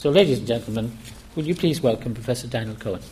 So, ladies and gentlemen, will you please welcome Professor Daniel Cohen.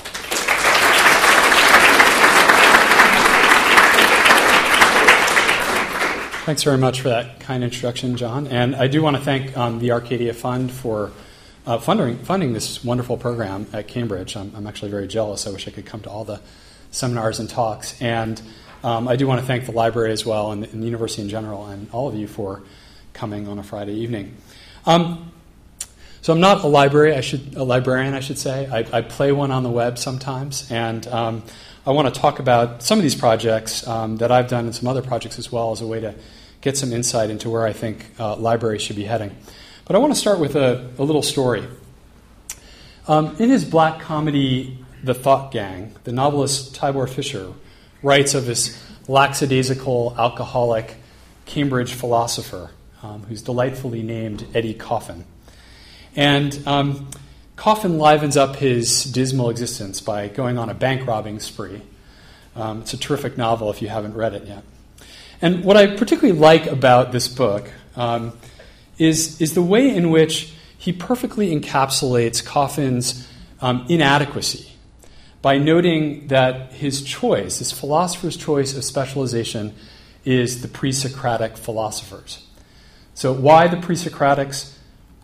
Thanks very much for that kind introduction, John. And I do want to thank the Arcadia Fund for funding this wonderful program at Cambridge. I'm actually very jealous. I wish I could come to all the seminars and talks. And I do want to thank the library as well and the university in general and all of you for coming on a Friday evening. So I'm not a librarian, I should say. I play one on the web sometimes, and I want to talk about some of these projects that I've done and some other projects as well as a way to get some insight into where I think libraries should be heading. But I want to start with a little story. In his black comedy, The Thought Gang, the novelist Tibor Fisher writes of this lackadaisical, alcoholic Cambridge philosopher who's delightfully named Eddie Coffin. And Coffin livens up his dismal existence by going on a bank robbing spree. It's a terrific novel if you haven't read it yet. And what I particularly like about this book is the way in which he perfectly encapsulates Coffin's inadequacy by noting that his choice, his philosopher's choice of specialization, is the pre-Socratic philosophers. So why the pre-Socratics?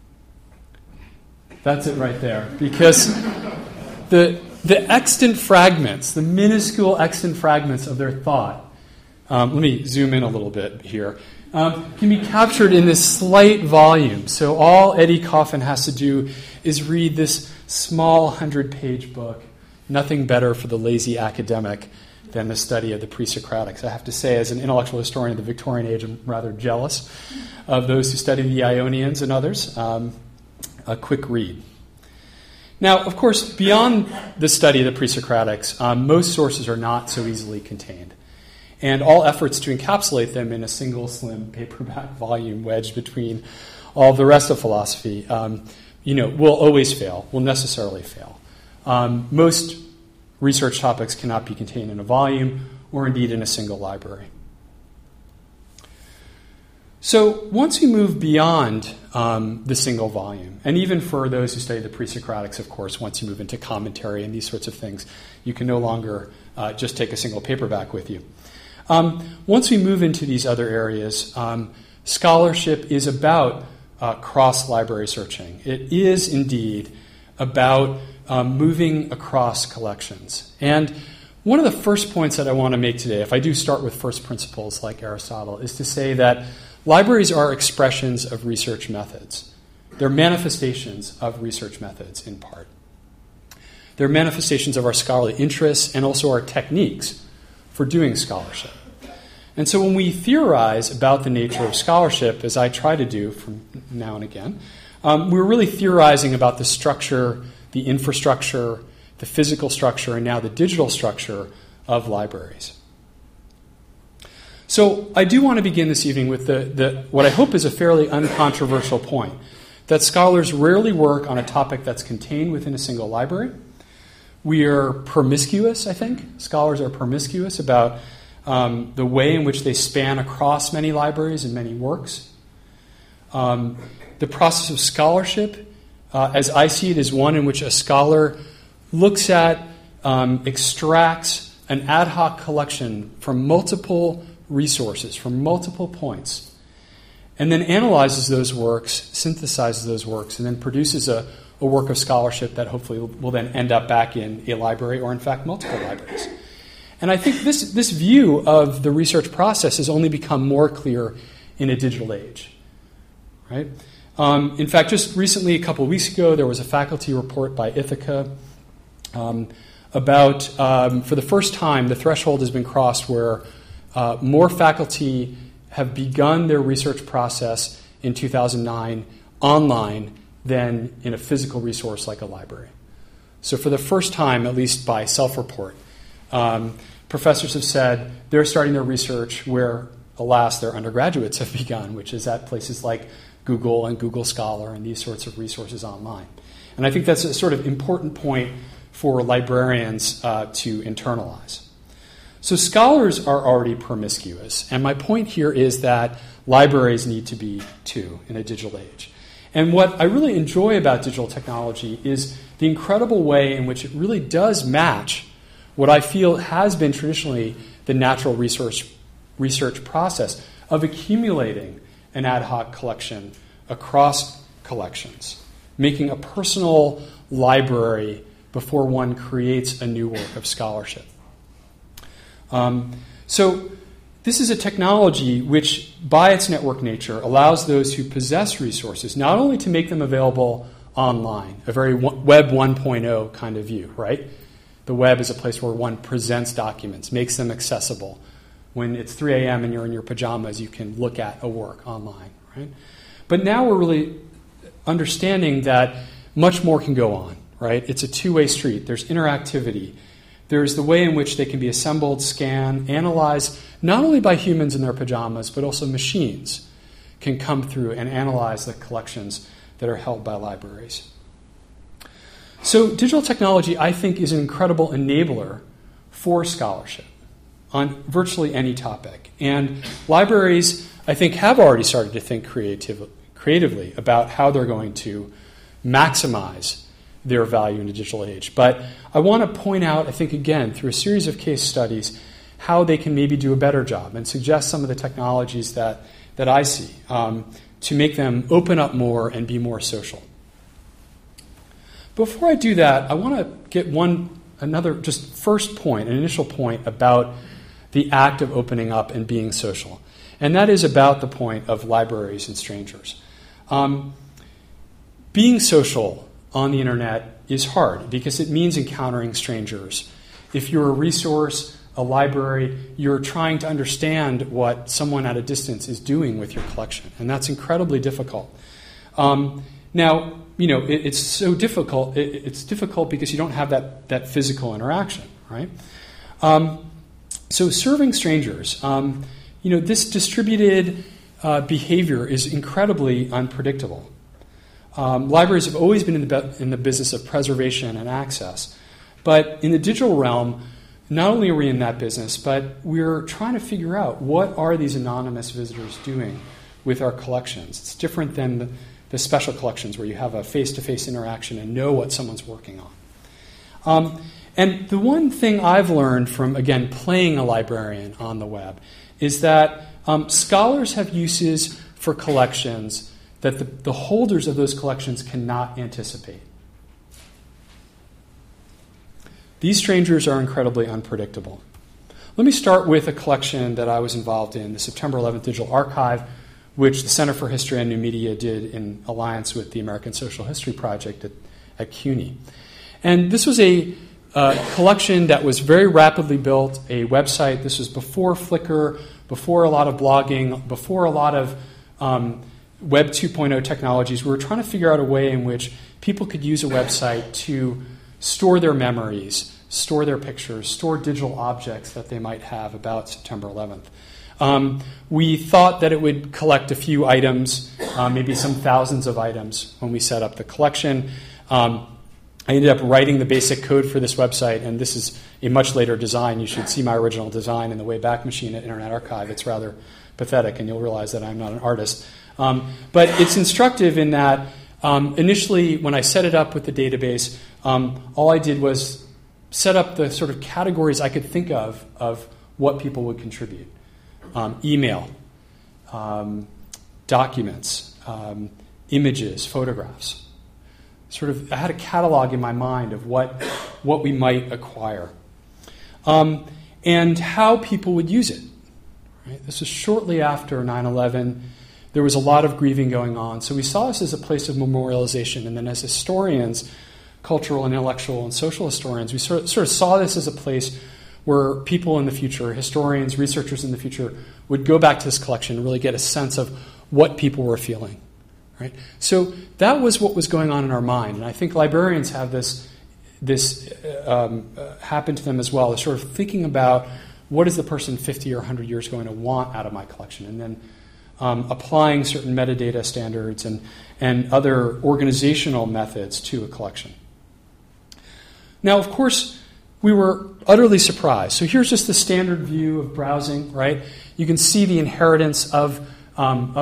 That's it right there. Because the extant fragments, the minuscule extant fragments of their thought, let me zoom in a little bit here, can be captured in this slight volume. So all Eddie Coffin has to do is read this small 100-page book. Nothing better for the lazy academic than the study of the pre-Socratics. I have to say, as an intellectual historian of the Victorian age, I'm rather jealous of those who study the Ionians and others. A quick read. Now, of course, beyond the study of the pre-Socratics, most sources are not so easily contained. And all efforts to encapsulate them in a single slim paperback volume wedged between all the rest of philosophy, will always fail, will necessarily fail. Most research topics cannot be contained in a volume or indeed in a single library. So once we move beyond the single volume, and even for those who study the pre-Socratics, of course, once you move into commentary and these sorts of things, you can no longer just take a single paperback with you. Once we move into these other areas, scholarship is about cross-library searching. It is indeed about moving across collections. And one of the first points that I want to make today, if I do start with first principles like Aristotle, is to say that libraries are expressions of research methods. They're manifestations of research methods, in part. They're manifestations of our scholarly interests and also our techniques for doing scholarship. And so when we theorize about the nature of scholarship, as I try to do from now and again, we're really theorizing about the structure, the infrastructure, the physical structure, and now the digital structure of libraries. So I do want to begin this evening with what I hope is a fairly uncontroversial point, that scholars rarely work on a topic that's contained within a single library. We are promiscuous, I think. Scholars are promiscuous about the way in which they span across many libraries and many works. The process of scholarship, as I see it, is one in which a scholar looks at, extracts an ad hoc collection from multiple resources, from multiple points, and then analyzes those works, synthesizes those works, and then produces a work of scholarship that hopefully will then end up back in a library or, in fact, multiple libraries. And I think this view of the research process has only become more clear in a digital age. Right? In fact, just recently, a couple of weeks ago, there was a faculty report by Ithaca about, for the first time, the threshold has been crossed where more faculty have begun their research process in 2009 online than in a physical resource like a library. So for the first time, at least by self-report, professors have said they're starting their research where, alas, their undergraduates have begun, which is at places like Google and Google Scholar and these sorts of resources online. And I think that's a sort of important point for librarians to internalize. So scholars are already promiscuous, and my point here is that libraries need to be too in a digital age. And what I really enjoy about digital technology is the incredible way in which it really does match what I feel has been traditionally the natural research process of accumulating an ad hoc collection across collections, making a personal library before one creates a new work of scholarship. So this is a technology which, by its network nature, allows those who possess resources not only to make them available online, a very Web 1.0 kind of view, right? The web is a place where one presents documents, makes them accessible. When it's 3 a.m. and you're in your pajamas, you can look at a work online, right? But now we're really understanding that much more can go on, right? It's a two-way street. There's interactivity. There's the way in which they can be assembled, scanned, analyzed, not only by humans in their pajamas, but also machines can come through and analyze the collections that are held by libraries. So digital technology, I think, is an incredible enabler for scholarship on virtually any topic. And libraries, I think, have already started to think creatively about how they're going to maximize their value in a digital age. But I want to point out, I think, again, through a series of case studies, how they can maybe do a better job and suggest some of the technologies that I see to make them open up more and be more social. Before I do that, I want to get another just first point, an initial point about the act of opening up and being social. And that is about the point of libraries and strangers. Being social on the internet is hard because it means encountering strangers. If you're a resource, a library, you're trying to understand what someone at a distance is doing with your collection, and that's incredibly difficult. Now, it's so difficult. It's difficult because you don't have that physical interaction, right? So serving strangers, this distributed behavior is incredibly unpredictable. Libraries have always been in the business of preservation and access. But in the digital realm, not only are we in that business, but we're trying to figure out what are these anonymous visitors doing with our collections. It's different than the special collections where you have a face-to-face interaction and know what someone's working on. And the one thing I've learned from, again, playing a librarian on the web is that scholars have uses for collections that the holders of those collections cannot anticipate. These strangers are incredibly unpredictable. Let me start with a collection that I was involved in, the September 11th Digital Archive, which the Center for History and New Media did in alliance with the American Social History Project at CUNY. And this was a collection that was very rapidly built, a website. This was before Flickr, before a lot of blogging, before a lot of Web 2.0 technologies. We were trying to figure out a way in which people could use a website to store their memories, store their pictures, store digital objects that they might have about September 11th. We thought that it would collect a few items, maybe some thousands of items when we set up the collection. I ended up writing the basic code for this website, and this is a much later design. You should see my original design in the Wayback Machine at Internet Archive. It's rather pathetic, and you'll realize that I'm not an artist. But it's instructive in that initially when I set it up with the database, all I did was set up the sort of categories I could think of what people would contribute. Email, documents, images, photographs. I had a catalog in my mind of what we might acquire and how people would use it. Right? This was shortly after 9/11. There was a lot of grieving going on. So we saw this as a place of memorialization. And then as historians, cultural, intellectual, and social historians, we sort of saw this as a place where people in the future, historians, researchers in the future, would go back to this collection and really get a sense of what people were feeling. Right? So that was what was going on in our mind. And I think librarians have this happen to them as well. They're sort of thinking about what is the person 50 or 100 years going to want out of my collection, and then applying certain metadata standards and other organizational methods to a collection. Now, of course, we were utterly surprised. So here's just the standard view of browsing, right? You can see the inheritance of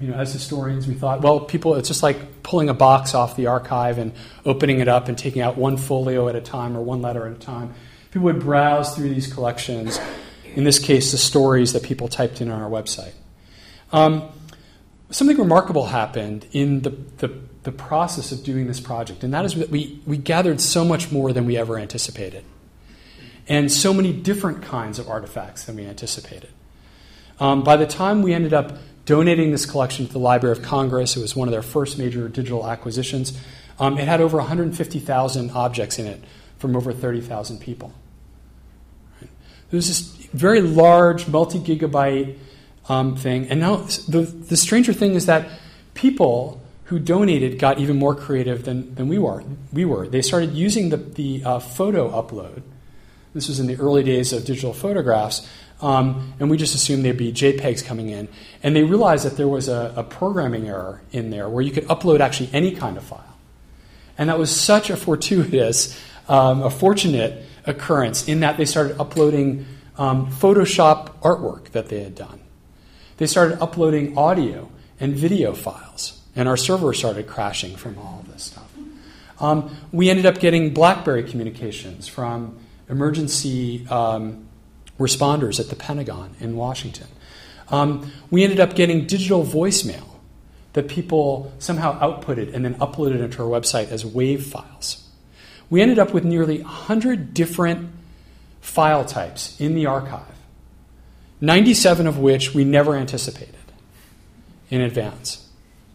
as historians, we thought, well, it's just like pulling a box off the archive and opening it up and taking out one folio at a time or one letter at a time. People would browse through these collections, in this case, the stories that people typed in on our website. Something remarkable happened in the process of doing this project, and that is that we gathered so much more than we ever anticipated, and so many different kinds of artifacts than we anticipated. By the time we ended up donating this collection to the Library of Congress, it was one of their first major digital acquisitions. It had over 150,000 objects in it from over 30,000 people. It was this very large, multi-gigabyte thing. And now the stranger thing is that people who donated got even more creative than we were. They started using the photo upload. This was in the early days of digital photographs. And we just assumed there'd be JPEGs coming in. And they realized that there was a programming error in there where you could upload actually any kind of file. And that was such a fortuitous, a fortunate occurrence in that they started uploading Photoshop artwork that they had done. They started uploading audio and video files. And our server started crashing from all of this stuff. We ended up getting BlackBerry communications from emergency responders at the Pentagon in Washington. We ended up getting digital voicemail that people somehow outputted and then uploaded into our website as WAV files. We ended up with nearly 100 different file types in the archive, 97 of which we never anticipated in advance.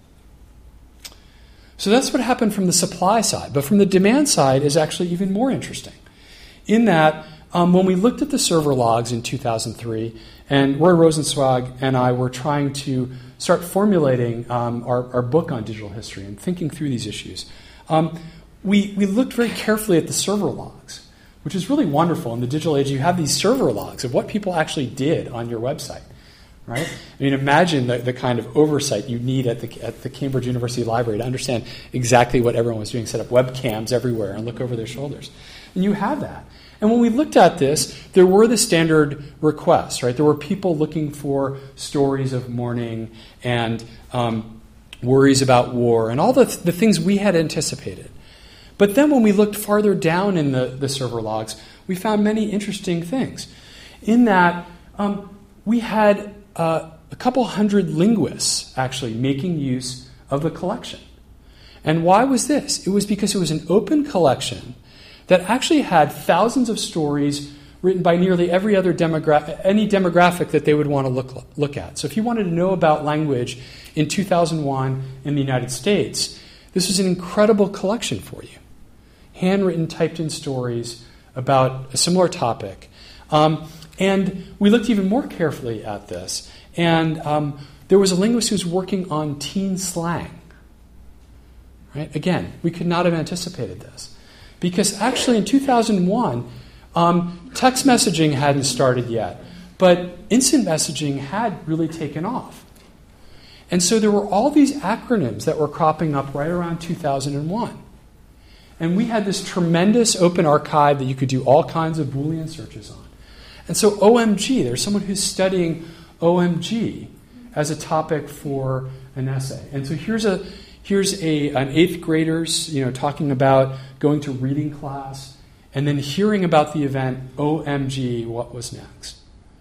So that's what happened from the supply side. But from the demand side is actually even more interesting, in that when we looked at the server logs in 2003, and Roy Rosenzweig and I were trying to start formulating our book on digital history and thinking through these issues, we looked very carefully at the server logs, which is really wonderful. In the digital age, you have these server logs of what people actually did on your website, right? I mean, imagine the kind of oversight you need at the Cambridge University Library to understand exactly what everyone was doing, set up webcams everywhere and look over their shoulders. And you have that. And when we looked at this, there were the standard requests, right? There were people looking for stories of mourning and worries about war and all the things we had anticipated. But then when we looked farther down in the server logs, we found many interesting things. In that, we had a couple hundred linguists actually making use of the collection. And why was this? It was because it was an open collection that actually had thousands of stories written by nearly every other demographic that they would want to look at. So if you wanted to know about language in 2001 in the United States, this was an incredible collection for you. Handwritten, typed-in stories about a similar topic. And we looked even more carefully at this. And there was a linguist who was working on teen slang. Right? Again, we could not have anticipated this. Because actually in 2001, text messaging hadn't started yet, but instant messaging had really taken off. And so there were all these acronyms that were cropping up right around 2001. And we had this tremendous open archive that you could do all kinds of Boolean searches on. And so OMG, there's someone who's studying OMG as a topic for an essay. And so here's an 8th grader's, talking about going to reading class and then hearing about the event, OMG, what was next?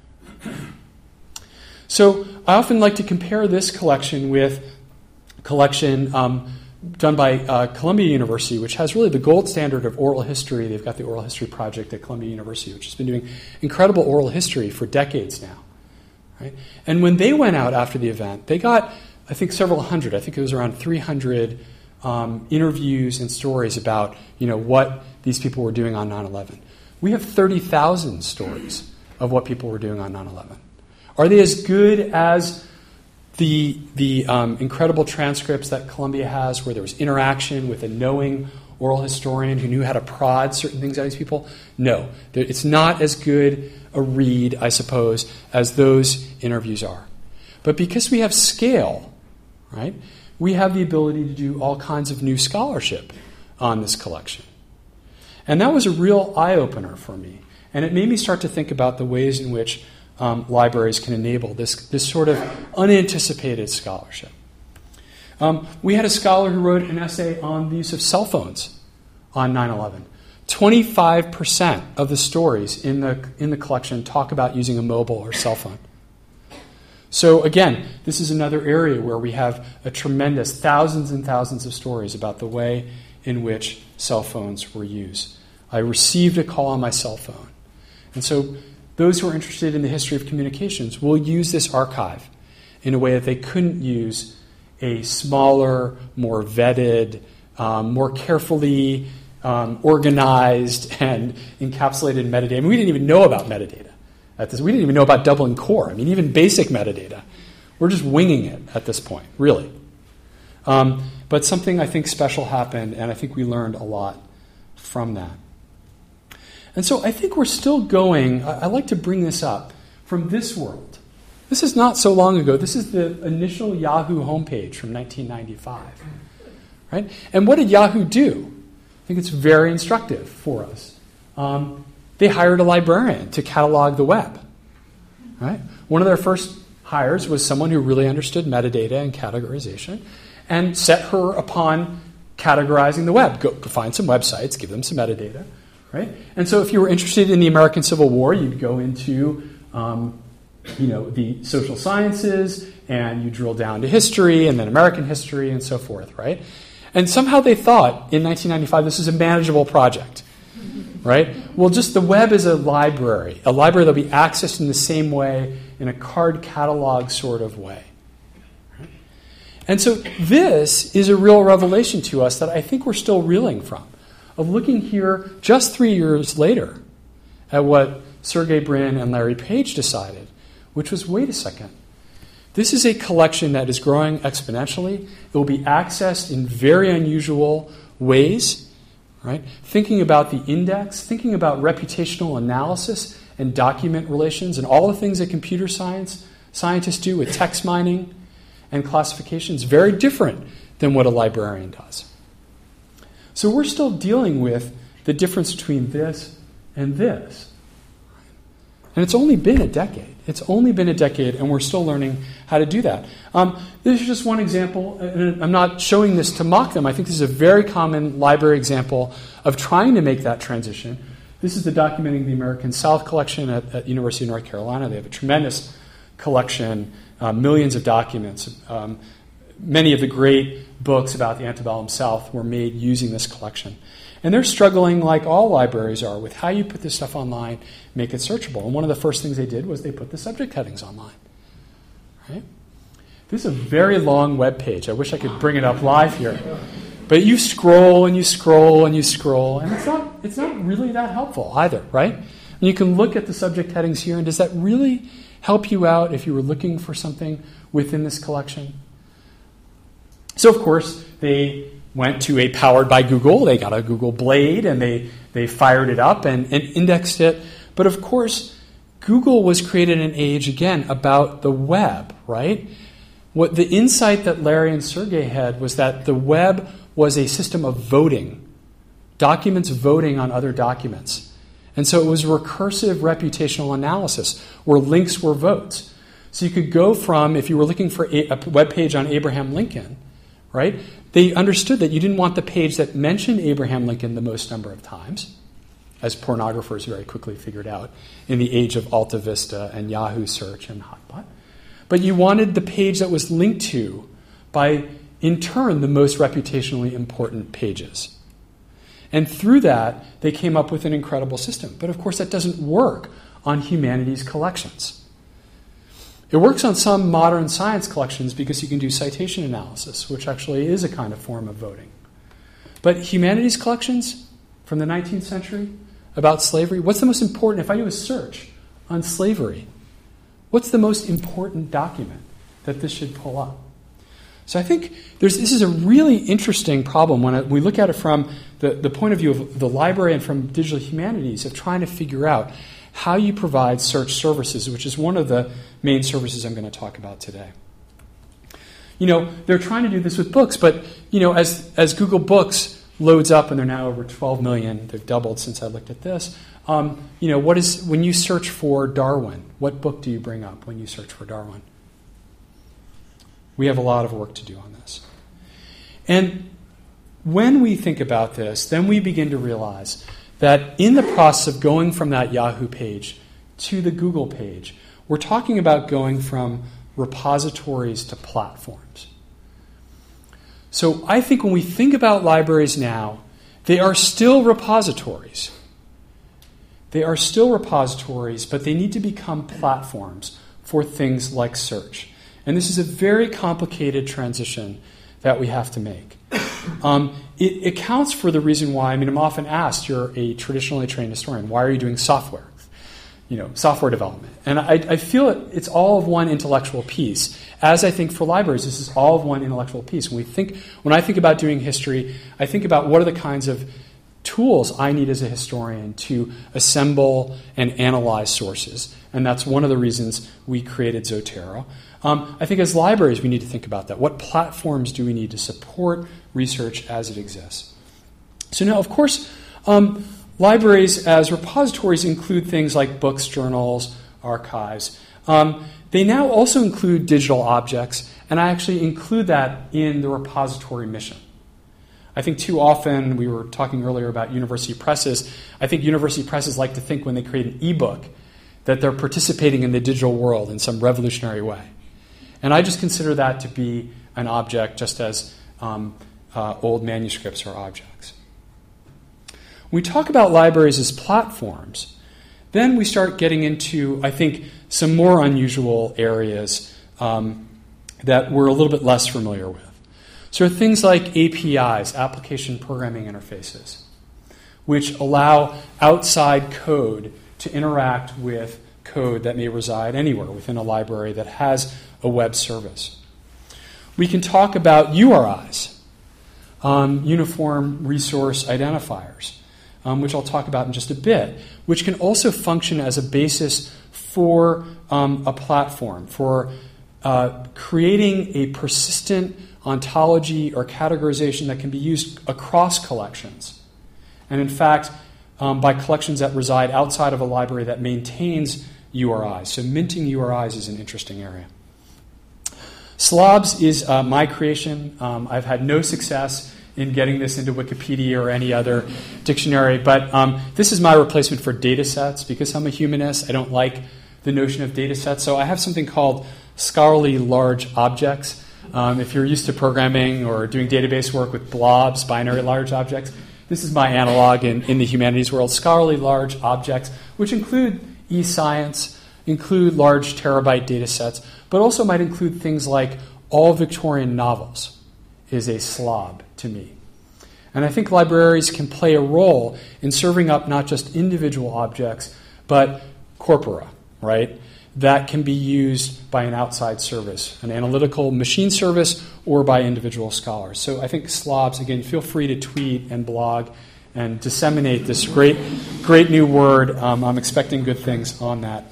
So I often like to compare this collection with a collection done by Columbia University, which has really the gold standard of oral history. They've got the Oral History Project at Columbia University, which has been doing incredible oral history for decades now. Right? And when they went out after the event, they got, I think, several hundred. I think it was around 300 interviews and stories about, what these people were doing on 9/11. We have 30,000 stories of what people were doing on 9/11. Are they as good as the incredible transcripts that Columbia has, where there was interaction with a knowing oral historian who knew how to prod certain things out of these people? No, it's not as good a read, I suppose, as those interviews are. But because we have scale, right, we have the ability to do all kinds of new scholarship on this collection. And that was a real eye-opener for me. And it made me start to think about the ways in which libraries can enable this sort of unanticipated scholarship. We had a scholar who wrote an essay on the use of cell phones on 9/11. 25% of the stories in the collection talk about using a mobile or cell phone. So again, this is another area where we have a tremendous thousands and thousands of stories about the way in which cell phones were used. I received a call on my cell phone. And so those who are interested in the history of communications will use this archive in a way that they couldn't use a smaller, more vetted, more carefully organized and encapsulated metadata. I mean, we didn't even know about metadata at this. We didn't even know about Dublin Core. I mean, even basic metadata. We're just winging it at this point, really. But something I think special happened, and I think we learned a lot from that. And so I think we're still going, I like to bring this up, from this world. This is not so long ago. This is the initial Yahoo homepage from 1995. Right? And what did Yahoo do? I think it's very instructive for us. They hired a librarian to catalog the web. Right? One of their first hires was someone who really understood metadata and categorization and set her upon categorizing the web. Go find some websites, give them some metadata. Right? And so if you were interested in the American Civil War, you'd go into the social sciences and you drill down to history and then American history and so forth. Right? And somehow they thought in 1995 this is a manageable project. Right? Well, just the web is a library that'll be accessed in the same way, in a card catalog sort of way. Right? And so this is a real revelation to us that I think we're still reeling from, of looking here just 3 years later at what Sergey Brin and Larry Page decided, which was, wait a second, this is a collection that is growing exponentially. It will be accessed in very unusual ways, right? Thinking about the index, thinking about reputational analysis and document relations and all the things that computer scientists do with text mining and classification is very different than what a librarian does. So we're still dealing with the difference between this and this. And it's only been a decade. It's only been a decade, and we're still learning how to do that. This is just one example, and I'm not showing this to mock them. I think this is a very common library example of trying to make that transition. This is the Documenting the American South collection at University of North Carolina. They have a tremendous collection, millions of documents. Many of the great books about the antebellum South were made using this collection. And they're struggling, like all libraries are, with how you put this stuff online, make it searchable. And one of the first things they did was they put the subject headings online. Right? This is a very long web page. I wish I could bring it up live here. But you scroll and you scroll and you scroll, and it's not really that helpful either, right? And you can look at the subject headings here, and does that really help you out if you were looking for something within this collection? So, of course, they went to a powered by Google. They got a Google Blade, and they fired it up and indexed it. But, of course, Google was created in an age, again, about the web, right? What the insight that Larry and Sergey had was that the web was a system of voting, documents voting on other documents. And so it was recursive reputational analysis, where links were votes. So you could go from, if you were looking for a web page on Abraham Lincoln, right? They understood that you didn't want the page that mentioned Abraham Lincoln the most number of times, as pornographers very quickly figured out in the age of Alta Vista and Yahoo search and Hotbot. But you wanted the page that was linked to by, in turn, the most reputationally important pages. And through that, they came up with an incredible system. But of course, that doesn't work on humanities collections. It works on some modern science collections because you can do citation analysis, which actually is a kind of form of voting. But humanities collections from the 19th century about slavery, what's the most important? If I do a search on slavery, what's the most important document that this should pull up? So I think this is a really interesting problem when we look at it from the point of view of the library and from digital humanities of trying to figure out how you provide search services, which is one of the main services I'm going to talk about today. They're trying to do this with books, but, as Google Books loads up, and they're now over 12 million, they've doubled since I looked at this, when you search for Darwin, what book do you bring up when you search for Darwin? We have a lot of work to do on this. And when we think about this, then we begin to realize that in the process of going from that Yahoo page to the Google page, we're talking about going from repositories to platforms. So I think when we think about libraries now, they are still repositories. They are still repositories, but they need to become platforms for things like search. And this is a very complicated transition that we have to make. It accounts for the reason why, I'm often asked, you're a traditionally trained historian, why are you doing software? Software development. And I feel it's all of one intellectual piece. As I think for libraries, this is all of one intellectual piece. When I think about doing history, I think about what are the kinds of tools I need as a historian to assemble and analyze sources. And that's one of the reasons we created Zotero. I think as libraries, we need to think about that. What platforms do we need to support research as it exists? So now, of course, libraries as repositories include things like books, journals, archives. They now also include digital objects, and I actually include that in the repository mission. I think too often, we were talking earlier about university presses, I think university presses like to think when they create an ebook that they're participating in the digital world in some revolutionary way. And I just consider that to be an object just as old manuscripts are objects. When we talk about libraries as platforms, then we start getting into, I think, some more unusual areas that we're a little bit less familiar with. So things like APIs, application programming interfaces, which allow outside code to interact with code that may reside anywhere within a library that has a web service. We can talk about URIs, Uniform Resource Identifiers, which I'll talk about in just a bit, which can also function as a basis for a platform, for creating a persistent ontology or categorization that can be used across collections. And in fact, by collections that reside outside of a library that maintains URIs. So minting URIs is an interesting area. Slobs is my creation. I've had no success in getting this into Wikipedia or any other dictionary, but this is my replacement for data sets. Because I'm a humanist, I don't like the notion of data sets, so I have something called scholarly large objects. If you're used to programming or doing database work with blobs, binary large objects, this is my analog in the humanities world. Scholarly large objects, which include e-science, include large terabyte data sets, but also might include things like all Victorian novels is a slob to me. And I think libraries can play a role in serving up not just individual objects, but corpora, right? That can be used by an outside service, an analytical machine service, or by individual scholars. So I think slobs, again, feel free to tweet and blog and disseminate this great new word. I'm expecting good things on that.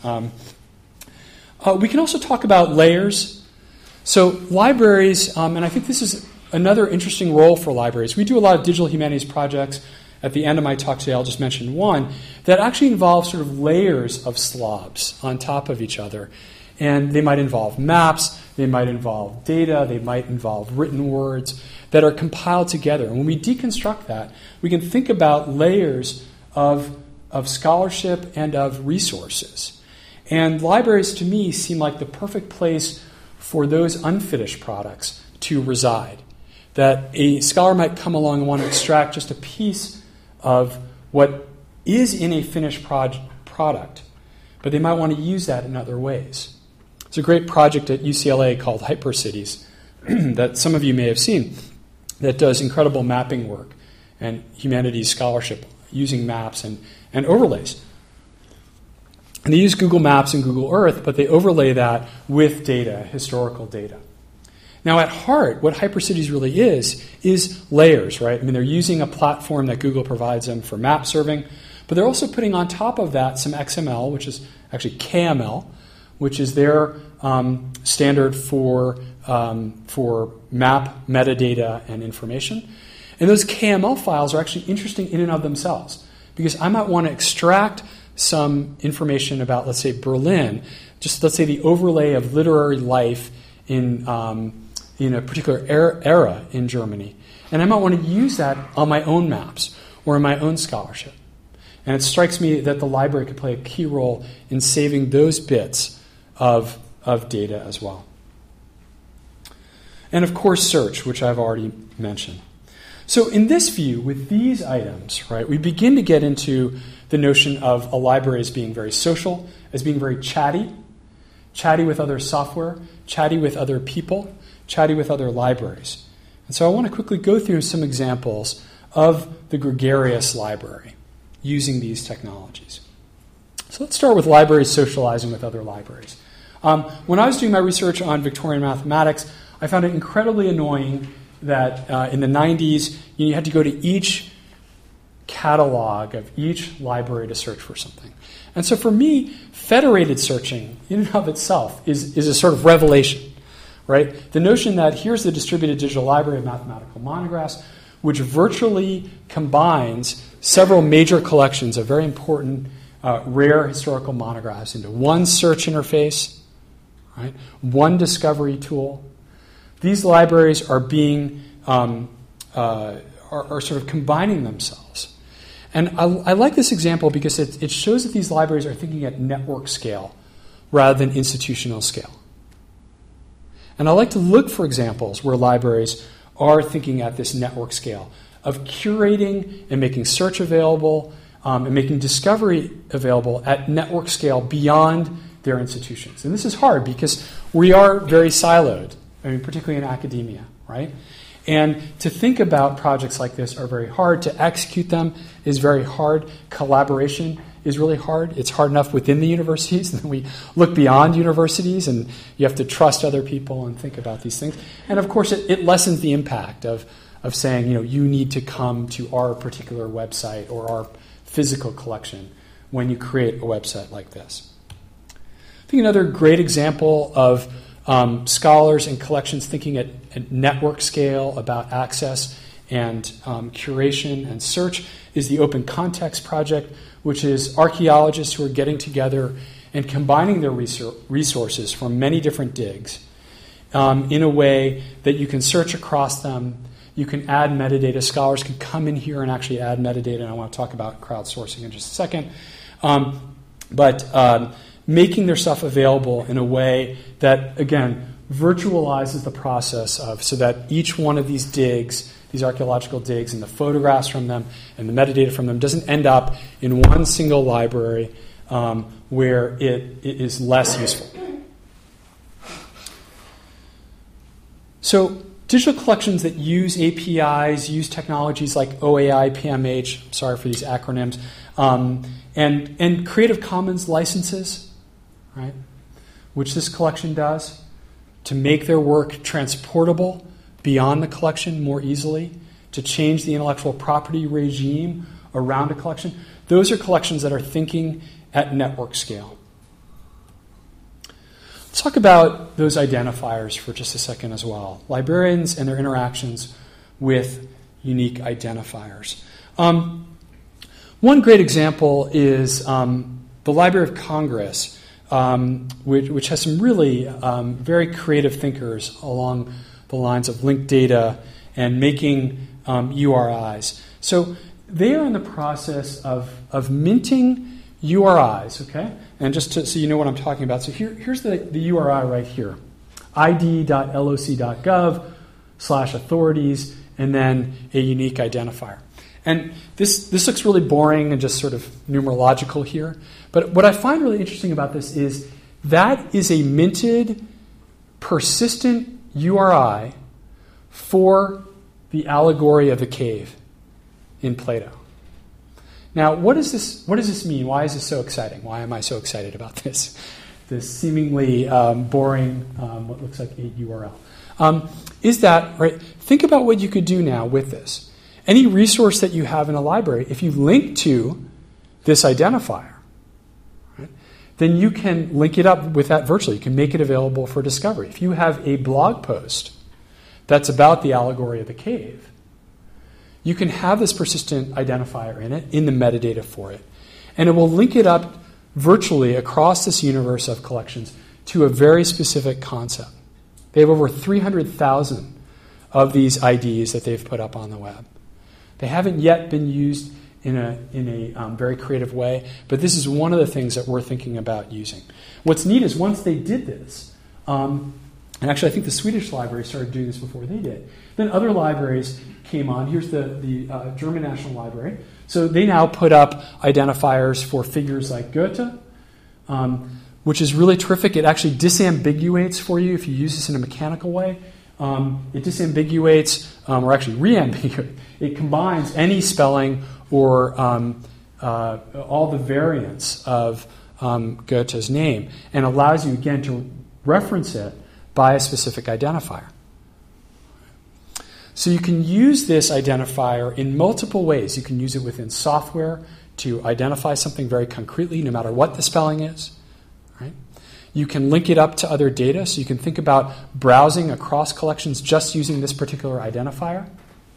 We can also talk about layers. So libraries, and I think this is another interesting role for libraries. We do a lot of digital humanities projects. At the end of my talk today, I'll just mention one that actually involves sort of layers of slobs on top of each other. And they might involve maps, they might involve data, they might involve written words that are compiled together. And when we deconstruct that, we can think about layers of scholarship and of resources. And libraries, to me, seem like the perfect place for those unfinished products to reside. That a scholar might come along and want to extract just a piece of what is in a finished product, but they might want to use that in other ways. It's a great project at UCLA called Hypercities that some of you may have seen that does incredible mapping work and humanities scholarship using maps and overlays. And they use Google Maps and Google Earth, but they overlay that with data, historical data. Now, at heart, what Hypercities really is layers, right? They're using a platform that Google provides them for map serving, but they're also putting on top of that some XML, which is actually KML, which is their standard for map metadata and information. And those KML files are actually interesting in and of themselves, because I might want to extract some information about, let's say, Berlin, just let's say the overlay of literary life in a particular era in Germany. And I might want to use that on my own maps or in my own scholarship. And it strikes me that the library could play a key role in saving those bits of data as well. And of course, search, which I've already mentioned. So in this view, with these items, right, we begin to get into the notion of a library as being very social, as being very chatty with other software, chatty with other people, chatty with other libraries. And so I want to quickly go through some examples of the gregarious library using these technologies. So let's start with libraries socializing with other libraries. When I was doing my research on Victorian mathematics, I found it incredibly annoying that in the 90s, you had to go to each catalog of each library to search for something. And so for me, federated searching in and of itself is a sort of revelation, right? The notion that here's the distributed digital library of mathematical monographs, which virtually combines several major collections of very important rare historical monographs into one search interface, right? One discovery tool. These libraries are being are sort of combining themselves. And I like this example because it shows that these libraries are thinking at network scale rather than institutional scale. And I like to look for examples where libraries are thinking at this network scale of curating and making search available and making discovery available at network scale beyond their institutions. And this is hard because we are very siloed, particularly in academia, right? And to think about projects like this are very hard. To execute them is very hard. Collaboration is really hard. It's hard enough within the universities, and then we look beyond universities, and you have to trust other people and think about these things. And of course, it lessens the impact of saying, you need to come to our particular website or our physical collection when you create a website like this. I think another great example of scholars and collections thinking at network scale about access and curation and search is the Open Context Project, which is archaeologists who are getting together and combining their resources from many different digs in a way that you can search across them. You can add metadata. Scholars can come in here and actually add metadata, and I want to talk about crowdsourcing in just a second. But making their stuff available in a way that, again, virtualizes the process so that each one of these digs, these archaeological digs, and the photographs from them and the metadata from them doesn't end up in one single library where it is less useful. So digital collections that use APIs, use technologies like OAI, PMH, sorry for these acronyms, and Creative Commons licenses, right, which this collection does, to make their work transportable beyond the collection more easily, to change the intellectual property regime around a collection. Those are collections that are thinking at network scale. Let's talk about those identifiers for just a second as well. Librarians and their interactions with unique identifiers. One great example is the Library of Congress, which has some really very creative thinkers along the lines of linked data and making URIs. So they are in the process of minting URIs, okay? And just so you know what I'm talking about, so here's the URI right here, id.loc.gov/authorities, and then a unique identifier. And this looks really boring and just sort of numerological here. But what I find really interesting about this is that is a minted, persistent URI for the allegory of the cave in Plato. Now, what does this mean? Why is this so exciting? Why am I so excited about this seemingly boring, what looks like a URL? Is that, right? Think about what you could do now with this. Any resource that you have in a library, if you link to this identifier, right, then you can link it up with that virtually. You can make it available for discovery. If you have a blog post that's about the allegory of the cave, you can have this persistent identifier in it, in the metadata for it, and it will link it up virtually across this universe of collections to a very specific concept. They have over 300,000 of these IDs that they've put up on the web. They haven't yet been used in a very creative way, but this is one of the things that we're thinking about using. What's neat is once they did this, and actually I think the Swedish library started doing this before they did, then other libraries came on. Here's the German National Library. So they now put up identifiers for figures like Goethe, which is really terrific. It actually disambiguates for you if you use this in a mechanical way. It disambiguates, or actually reambiguates. It combines any spelling or all the variants of Goethe's name and allows you, again, to reference it by a specific identifier. So you can use this identifier in multiple ways. You can use it within software to identify something very concretely, no matter what the spelling is. Right? You can link it up to other data, so you can think about browsing across collections just using this particular identifier.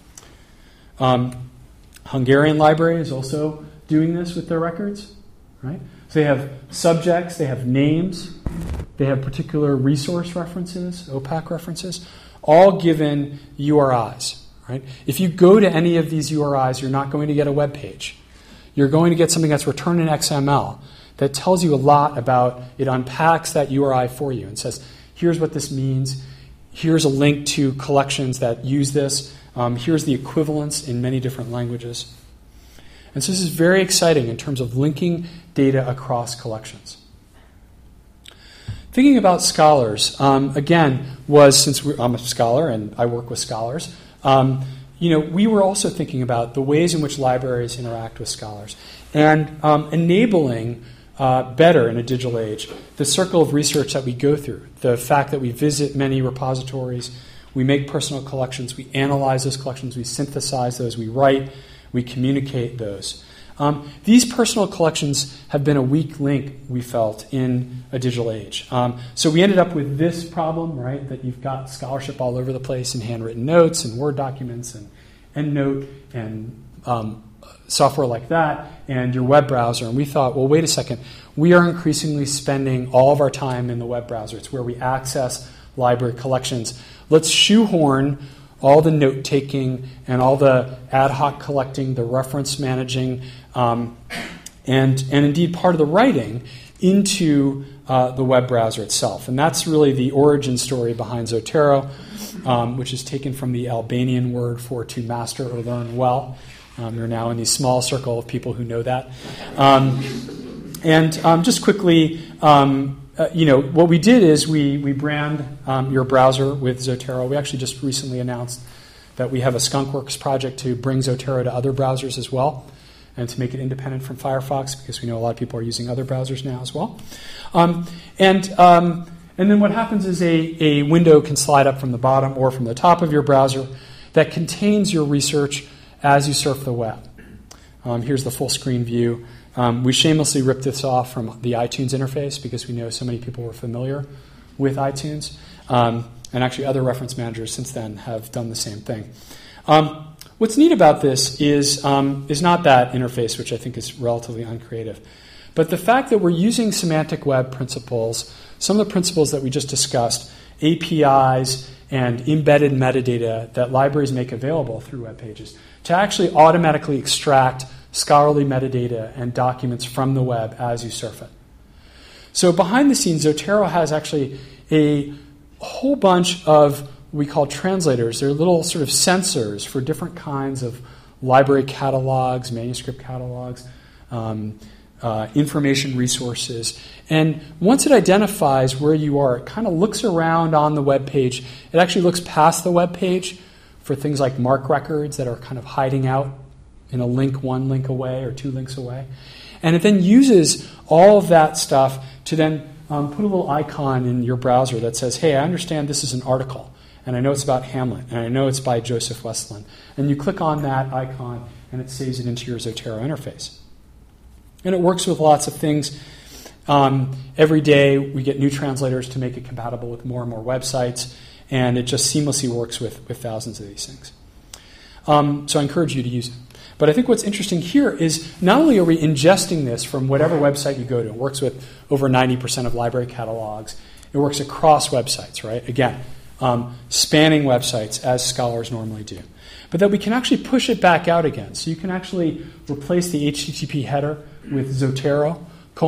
Hungarian library is also doing this with their records. Right? So they have subjects, they have names, they have particular resource references, OPAC references, all given URIs. Right? If you go to any of these URIs, you're not going to get a web page. You're going to get something that's returned in XML that tells you a lot about, it unpacks that URI for you and says, here's what this means, here's a link to collections that use this, here's the equivalence in many different languages. And so this is very exciting in terms of linking data across collections. Thinking about scholars, again, since I'm a scholar and I work with scholars, we were also thinking about the ways in which libraries interact with scholars and enabling better in a digital age the circle of research that we go through, the fact that we visit many repositories, we make personal collections, we analyze those collections, we synthesize those, we write, we communicate those. These personal collections have been a weak link, we felt, in a digital age. So we ended up with this problem, right, that you've got scholarship all over the place in handwritten notes and Word documents and EndNote and software like that and your web browser. And we thought, well, wait a second. We are increasingly spending all of our time in the web browser. It's where we access library collections. Let's shoehorn all the note-taking and all the ad hoc collecting, the reference managing, and indeed part of the writing into the web browser itself. And that's really the origin story behind Zotero, which is taken from the Albanian word for to master or learn well. We're now in the small circle of people who know that. Just quickly, what we did is we brand your browser with Zotero. We actually just recently announced that we have a Skunkworks project to bring Zotero to other browsers as well and to make it independent from Firefox, because we know a lot of people are using other browsers now as well. And then what happens is a window can slide up from the bottom or from the top of your browser that contains your research as you surf the web. Here's the full screen view. We shamelessly ripped this off from the iTunes interface because we know so many people were familiar with iTunes. And actually other reference managers since then have done the same thing. What's neat about this is not that interface, which I think is relatively uncreative, but the fact that we're using semantic web principles, some of the principles that we just discussed, APIs and embedded metadata that libraries make available through web pages, to actually automatically extract scholarly metadata and documents from the web as you surf it. So behind the scenes, Zotero has actually a whole bunch of what we call translators. They're little sort of sensors for different kinds of library catalogs, manuscript catalogs, information resources. And once it identifies where you are, it kind of looks around on the web page. It actually looks past the web page for things like MARC records that are kind of hiding out in a link one link away or two links away. And it then uses all of that stuff to then put a little icon in your browser that says, hey, I understand this is an article, and I know it's about Hamlet, and I know it's by Joseph Westland. And you click on that icon, and it saves it into your Zotero interface. And it works with lots of things. Every day we get new translators to make it compatible with more and more websites, and it just seamlessly works with thousands of these things. So I encourage you to use it. But I think what's interesting here is not only are we ingesting this from whatever website you go to, it works with over 90% of library catalogs, it works across websites, right? Again, spanning websites as scholars normally do. But that we can actually push it back out again. So you can actually replace the HTTP header with Zotero :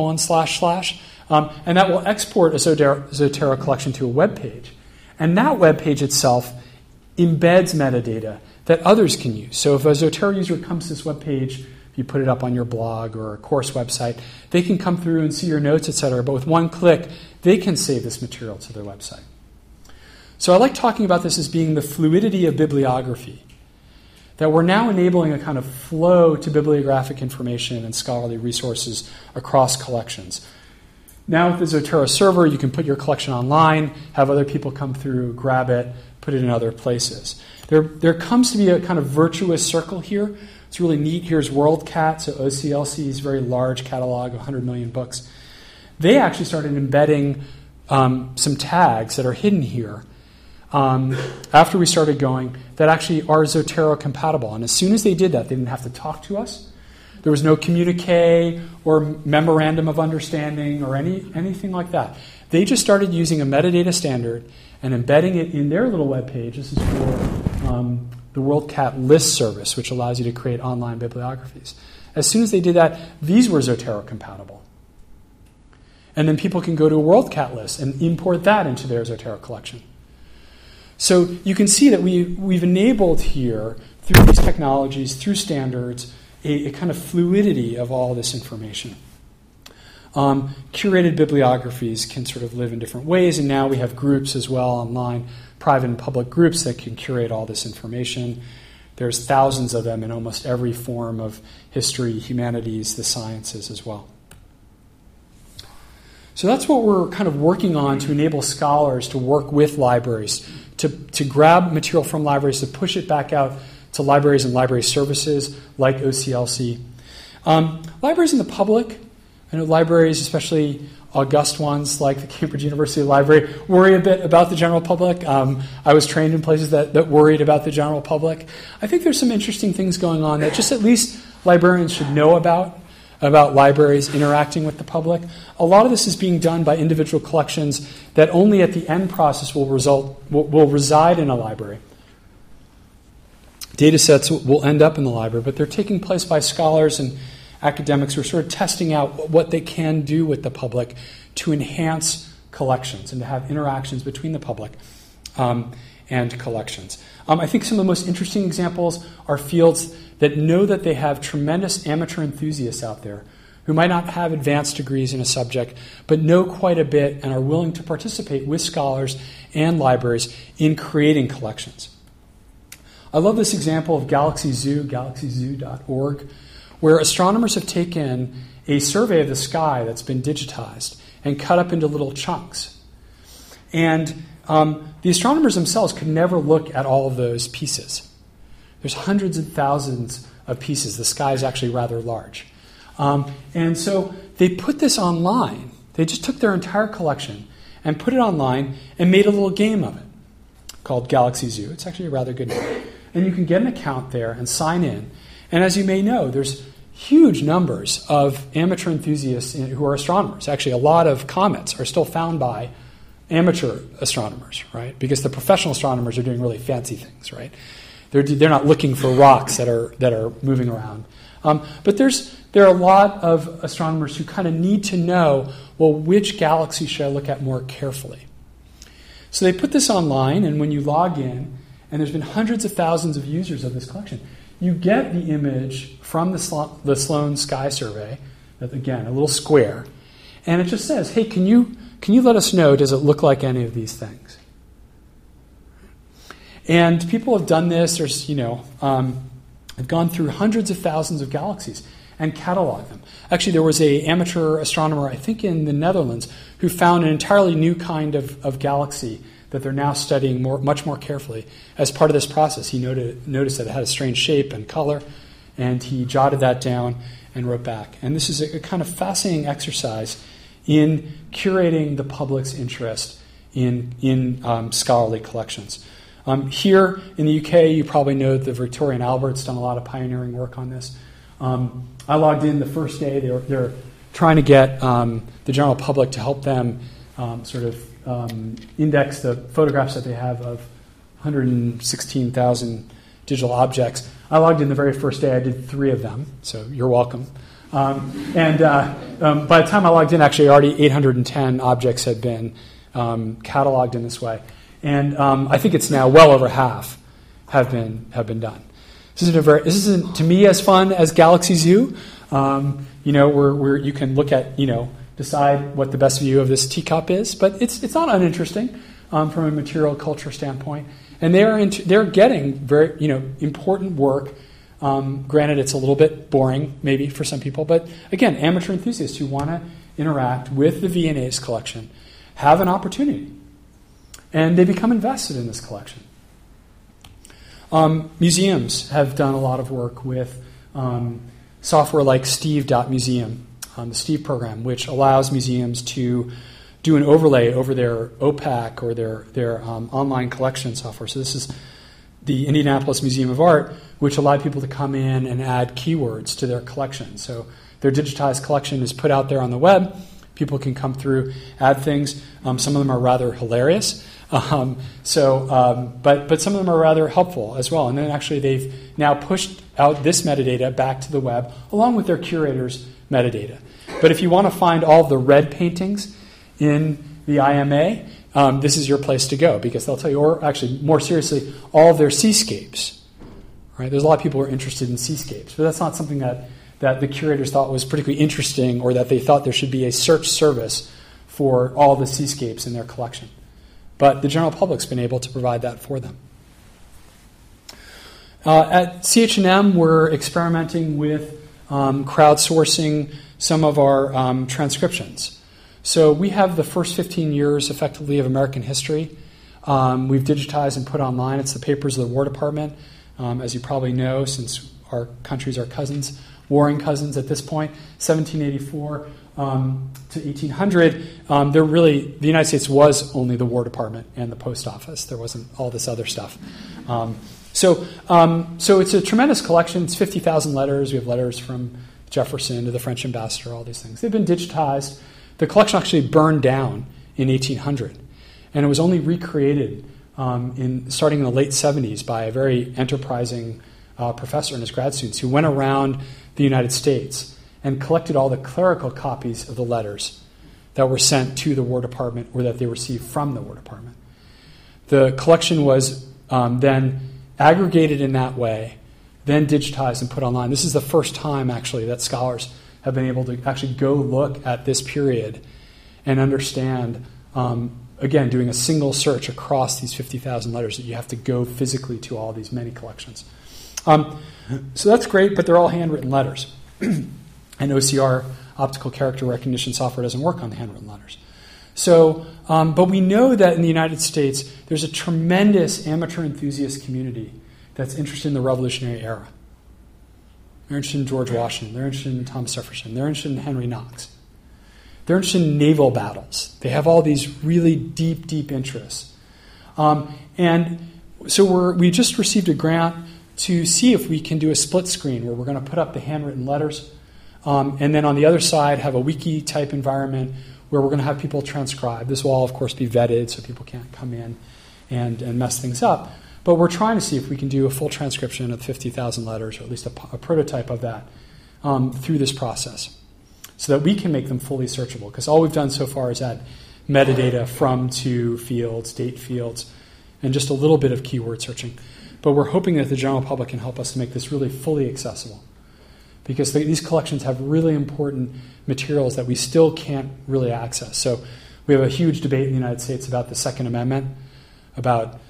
and that will export a Zotero collection to a web page. And that web page itself embeds metadata that others can use. So if a Zotero user comes to this web page, if you put it up on your blog or a course website, they can come through and see your notes, etc. But with one click, they can save this material to their website. So I like talking about this as being the fluidity of bibliography, that we're now enabling a kind of flow to bibliographic information and scholarly resources across collections. Now with the Zotero server, you can put your collection online, have other people come through, grab it, put it in other places. There comes to be a kind of virtuous circle here. It's really neat. Here's WorldCat, so OCLC's very large catalog of 100 million books. They actually started embedding some tags that are hidden here after we started going that actually are Zotero compatible. And as soon as they did that, they didn't have to talk to us. There was no communique or memorandum of understanding or anything like that. They just started using a metadata standard and embedding it in their little web page. This is for the WorldCat list service, which allows you to create online bibliographies. As soon as they did that, these were Zotero compatible. And then people can go to a WorldCat list and import that into their Zotero collection. So you can see that we've enabled here, through these technologies, through standards, a kind of fluidity of all this information. Curated bibliographies can sort of live in different ways, and now we have groups as well online, private and public groups that can curate all this information. There's thousands of them in almost every form of history, humanities, the sciences as well. So that's what we're kind of working on to enable scholars to work with libraries, to grab material from libraries, to push it back out to libraries and library services like OCLC. Libraries in the public, I know libraries, especially august ones like the Cambridge University Library, worry a bit about the general public. I was trained in places that worried about the general public. I think there's some interesting things going on that just at least librarians should know about libraries interacting with the public. A lot of this is being done by individual collections that only at the end process will reside in a library. Data sets will end up in the library, but they're taking place by scholars and academics who are sort of testing out what they can do with the public to enhance collections and to have interactions between the public and collections. I think some of the most interesting examples are fields that know that they have tremendous amateur enthusiasts out there who might not have advanced degrees in a subject, but know quite a bit and are willing to participate with scholars and libraries in creating collections. I love this example of Galaxy Zoo, galaxyzoo.org, where astronomers have taken a survey of the sky that's been digitized and cut up into little chunks. And the astronomers themselves could never look at all of those pieces. There's hundreds and thousands of pieces. The sky is actually rather large. And so they put this online. They just took their entire collection and put it online and made a little game of it called Galaxy Zoo. It's actually a rather good name. And you can get an account there and sign in. And as you may know, there's huge numbers of amateur enthusiasts who are astronomers. Actually, a lot of comets are still found by amateur astronomers, right? Because the professional astronomers are doing really fancy things, right? They're not looking for rocks that are moving around. But there are a lot of astronomers who kind of need to know, well, which galaxy should I look at more carefully? So they put this online, and when you log in, and there's been hundreds of thousands of users of this collection, you get the image from the Sloan Sky Survey, again, a little square, and it just says, hey, can you let us know, does it look like any of these things? And people have done this. Have gone through hundreds of thousands of galaxies and cataloged them. Actually, there was an amateur astronomer, I think in the Netherlands, who found an entirely new kind of galaxy that they're now studying much more carefully. As part of this process, he noticed that it had a strange shape and color, and he jotted that down and wrote back. And this is a kind of fascinating exercise in curating the public's interest in scholarly collections. Here in the UK, you probably know the Victoria and Albert's done a lot of pioneering work on this. I logged in the first day. They're trying to get the general public to help them index the photographs that they have of 116,000 digital objects. I logged in the very first day. I did 3 of them, so you're welcome. By the time I logged in, actually already 810 objects had been cataloged in this way. And I think it's now well over half have been done. This isn't to me as fun as Galaxy Zoo. Where you can look at, decide what the best view of this teacup is, but it's not uninteresting from a material culture standpoint. And they're getting very important work. Granted, it's a little bit boring maybe for some people, but again, amateur enthusiasts who want to interact with the V&A's collection have an opportunity, and they become invested in this collection. Museums have done a lot of work with software like Steve.Museum, the Steve program, which allows museums to do an overlay over their OPAC or their online collection software. So this is the Indianapolis Museum of Art, which allowed people to come in and add keywords to their collection. So their digitized collection is put out there on the web. People can come through, add things. Some of them are rather hilarious. But some of them are rather helpful as well. And then actually they've now pushed out this metadata back to the web along with their curator's metadata. But if you want to find all of the red paintings in the IMA, this is your place to go, because they'll tell you, or actually more seriously, all of their seascapes. Right? There's a lot of people who are interested in seascapes, but that's not something that the curators thought was particularly interesting, or that they thought there should be a search service for all the seascapes in their collection. But the general public's been able to provide that for them. At CH&M, we're experimenting with crowdsourcing some of our transcriptions. So we have the first 15 years, effectively, of American history. We've digitized and put online. It's the papers of the War Department. As you probably know, since our countries are cousins, warring cousins at this point, 1784 to 1800, the United States was only the War Department and the Post Office. There wasn't all this other stuff. So it's a tremendous collection. It's 50,000 letters. We have letters from Jefferson to the French ambassador, all these things. They've been digitized. The collection actually burned down in 1800, and it was only recreated starting in the late 70s by a very enterprising professor and his grad students who went around the United States and collected all the clerical copies of the letters that were sent to the War Department or that they received from the War Department. The collection was then aggregated in that way, then digitized and put online. This is the first time, actually, that scholars have been able to actually go look at this period and understand, again, doing a single search across these 50,000 letters, that you have to go physically to all these many collections. So that's great, but they're all handwritten letters. And OCR, optical character recognition software, doesn't work on the handwritten letters. So, but we know that in the United States, there's a tremendous amateur enthusiast community that's interested in the Revolutionary Era. They're interested in George Washington. They're interested in Thomas Jefferson. They're interested in Henry Knox. They're interested in naval battles. They have all these really deep, deep interests. And so we just received a grant to see if we can do a split screen where we're going to put up the handwritten letters, and then on the other side have a wiki-type environment where we're going to have people transcribe. This will all, of course, be vetted so people can't come in and mess things up. But we're trying to see if we can do a full transcription of 50,000 letters, or at least a prototype of that, through this process, so that we can make them fully searchable. Because all we've done so far is add metadata from, to fields, date fields, and just a little bit of keyword searching. But we're hoping that the general public can help us to make this really fully accessible, because these collections have really important materials that we still can't really access. So we have a huge debate in the United States about the Second Amendment, about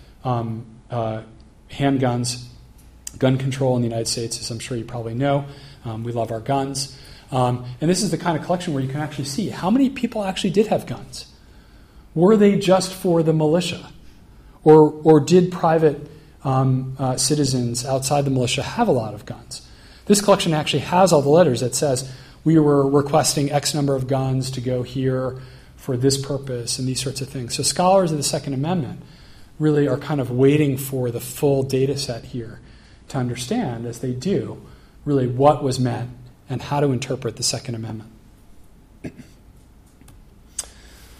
handguns, gun control in the United States, as I'm sure you probably know. We love our guns. And this is the kind of collection where you can actually see how many people actually did have guns. Were they just for the militia? Or did private citizens outside the militia have a lot of guns? This collection actually has all the letters that says we were requesting X number of guns to go here for this purpose and these sorts of things. So scholars of the Second Amendment really are kind of waiting for the full data set here to understand, as they do, really what was meant and how to interpret the Second Amendment.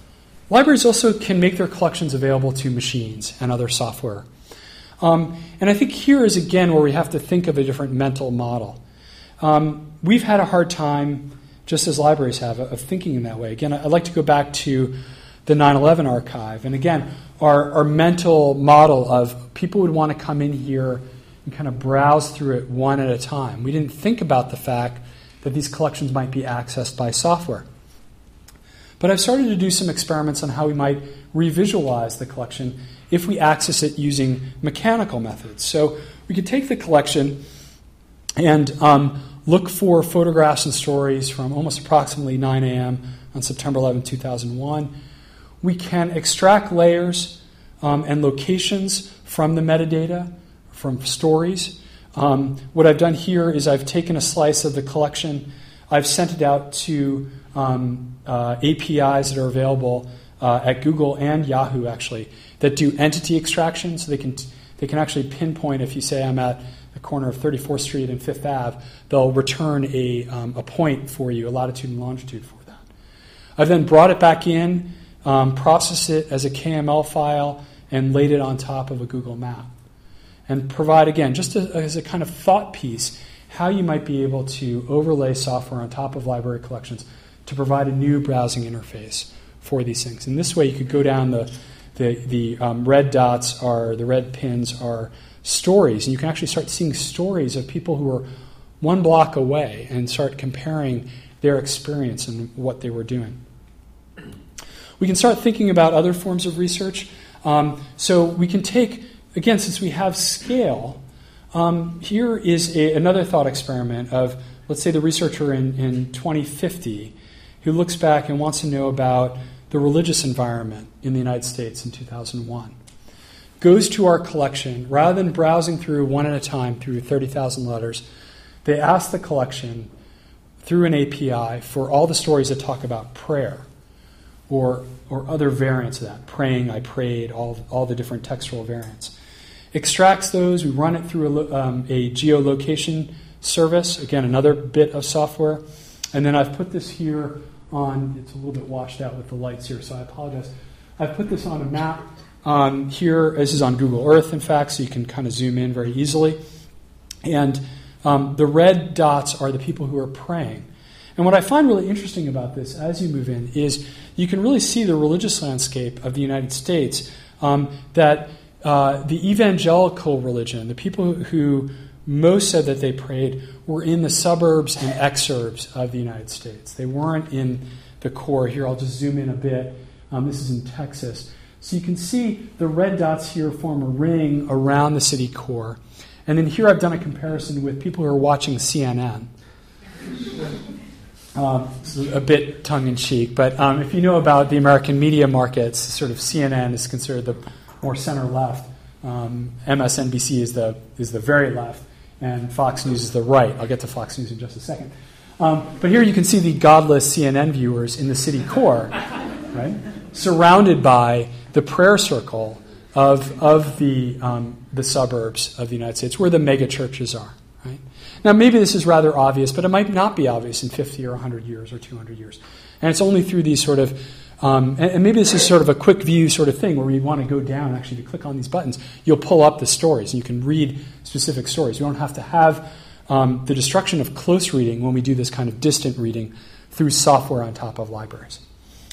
libraries also can make their collections available to machines and other software. And I think here is, again, where we have to think of a different mental model. We've had a hard time, just as libraries have, of thinking in that way. Again, I'd like to go back to the 9/11 archive. And again, our mental model of people would want to come in here and kind of browse through it one at a time. We didn't think about the fact that these collections might be accessed by software. But I've started to do some experiments on how we might revisualize the collection if we access it using mechanical methods. So we could take the collection and look for photographs and stories from almost approximately 9 a.m. on September 11, 2001. We can extract layers and locations from the metadata, from stories. What I've done here is I've taken a slice of the collection. I've sent it out to APIs that are available at Google and Yahoo, actually, that do entity extraction. So they can actually pinpoint, if you say I'm at the corner of 34th Street and 5th Ave, they'll return a point for you, a latitude and longitude for that. I've then brought it back in, processed it as a KML file, and laid it on top of a Google map. And provide, again, just as a kind of thought piece, how you might be able to overlay software on top of library collections to provide a new browsing interface for these things. And this way you could go down the red dots are, the red pins are stories, and you can actually start seeing stories of people who are one block away and start comparing their experience and what they were doing. We can start thinking about other forms of research. So we can take, again, since we have scale, here is another thought experiment of, let's say, the researcher in 2050 who looks back and wants to know about the religious environment in the United States in 2001. Goes to our collection, rather than browsing through one at a time through 30,000 letters, they ask the collection through an API for all the stories that talk about prayer or other variants of that. Praying, I prayed, all the different textual variants. Extracts those, we run it through a geolocation service, again, another bit of software. And then I've put this here on, it's a little bit washed out with the lights here, so I apologize. I've put this on a map here. This is on Google Earth, in fact, so you can kind of zoom in very easily. And the red dots are the people who are praying. And what I find really interesting about this as you move in is you can really see the religious landscape of the United States, that the evangelical religion, the people who most said that they prayed, were in the suburbs and exurbs of the United States. They weren't in the core. Here, I'll just zoom in a bit. This is in Texas. So you can see the red dots here form a ring around the city core. And then here I've done a comparison with people who are watching CNN. A bit tongue-in-cheek, but if you know about the American media markets, sort of CNN is considered the more center-left. MSNBC is the very left, and Fox News is the right. I'll get to Fox News in just a second. But here you can see the godless CNN viewers in the city core, right, surrounded by the prayer circle of the suburbs of the United States, where the mega churches are. Right? Now, maybe this is rather obvious, but it might not be obvious in 50 or 100 years or 200 years. And it's only through these sort of, and maybe this is sort of a quick view sort of thing where you want to go down, actually, if you click on these buttons, you'll pull up the stories, and you can read specific stories. You don't have to have the destruction of close reading when we do this kind of distant reading through software on top of libraries.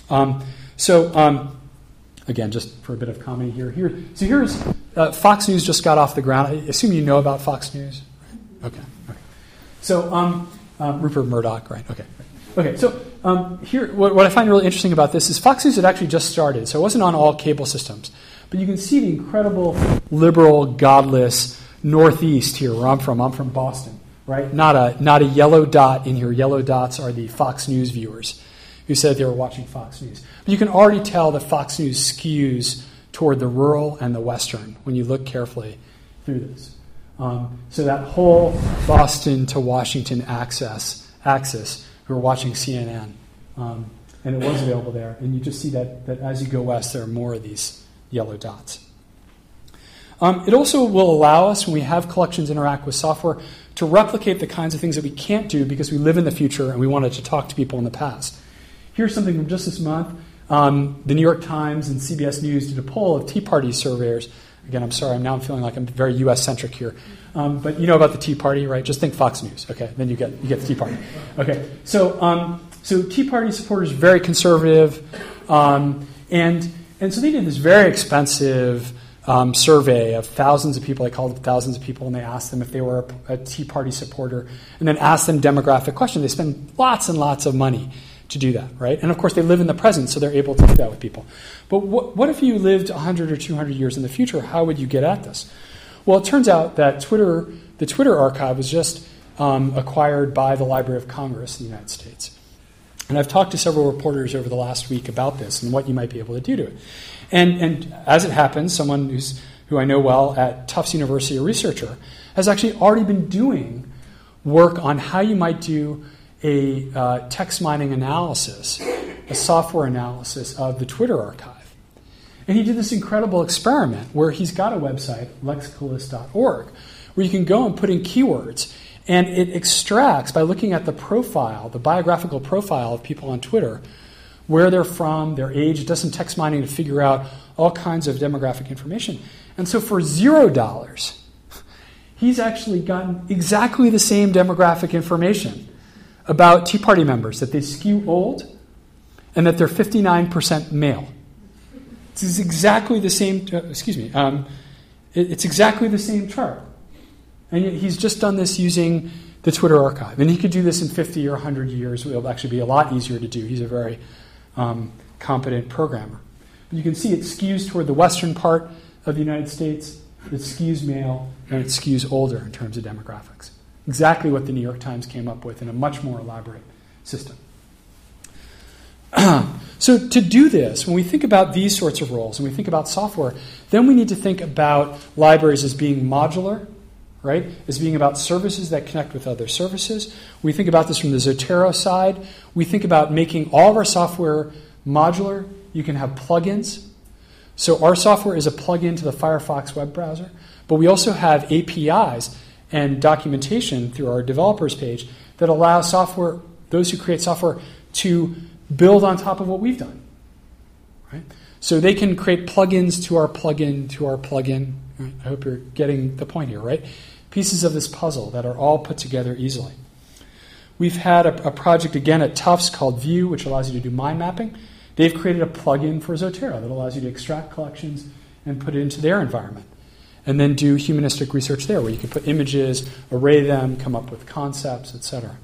Again, just for a bit of comedy here. So here's Fox News just got off the ground. I assume you know about Fox News. Okay. So Rupert Murdoch, right? Okay. So here, what I find really interesting about this is Fox News had actually just started, so it wasn't on all cable systems. But you can see the incredible liberal, godless Northeast here, where I'm from. I'm from Boston, right? Not a yellow dot in here. Yellow dots are the Fox News viewers who said they were watching Fox News. But you can already tell that Fox News skews toward the rural and the western when you look carefully through this. So that whole Boston to Washington axis, we were watching CNN, and it was available there. And you just see that as you go west, there are more of these yellow dots. It also will allow us, when we have collections interact with software, to replicate the kinds of things that we can't do because we live in the future and we wanted to talk to people in the past. Here's something from just this month. The New York Times and CBS News did a poll of Tea Party surveyors. Again, I'm sorry, I'm feeling like I'm very U.S.-centric here. But you know about the Tea Party, right? Just think Fox News, okay? Then you get the Tea Party. Okay, so Tea Party supporters, very conservative, and so they did this very expensive survey of thousands of people. They called up thousands of people, and they asked them if they were a Tea Party supporter, and then asked them demographic questions. They spend lots and lots of money to do that, right? And of course, they live in the present, so they're able to do that with people. But what if you lived 100 or 200 years in the future? How would you get at this? Well, it turns out that the Twitter archive was just acquired by the Library of Congress in the United States. And I've talked to several reporters over the last week about this and what you might be able to do to it. And as it happens, someone who I know well at Tufts University, a researcher, has actually already been doing work on how you might do a text mining analysis, a software analysis of the Twitter archive. And he did this incredible experiment where he's got a website, lexicalist.org, where you can go and put in keywords, and it extracts, by looking at the profile, the biographical profile of people on Twitter, where they're from, their age. It does some text mining to figure out all kinds of demographic information. And so for $0, he's actually gotten exactly the same demographic information about Tea Party members, that they skew old and that they're 59% male. It's exactly the same, it's exactly the same chart. And yet he's just done this using the Twitter archive. And he could do this in 50 or 100 years. It will actually be a lot easier to do. He's a very competent programmer. But you can see it skews toward the western part of the United States. It skews male, and it skews older in terms of demographics. Exactly what the New York Times came up with in a much more elaborate system. So to do this, when we think about these sorts of roles, and we think about software, then we need to think about libraries as being modular, right? As being about services that connect with other services. We think about this from the Zotero side. We think about making all of our software modular. You can have plugins. So our software is a plugin to the Firefox web browser, but we also have APIs and documentation through our developers page that allow software, those who create software, to build on top of what we've done. Right? So they can create plugins to our plugin to our plugin. Right? I hope you're getting the point here, right? Pieces of this puzzle that are all put together easily. We've had a project again at Tufts called View, which allows you to do mind mapping. They've created a plugin for Zotero that allows you to extract collections and put it into their environment. And then do humanistic research there, where you can put images, array them, come up with concepts, etc.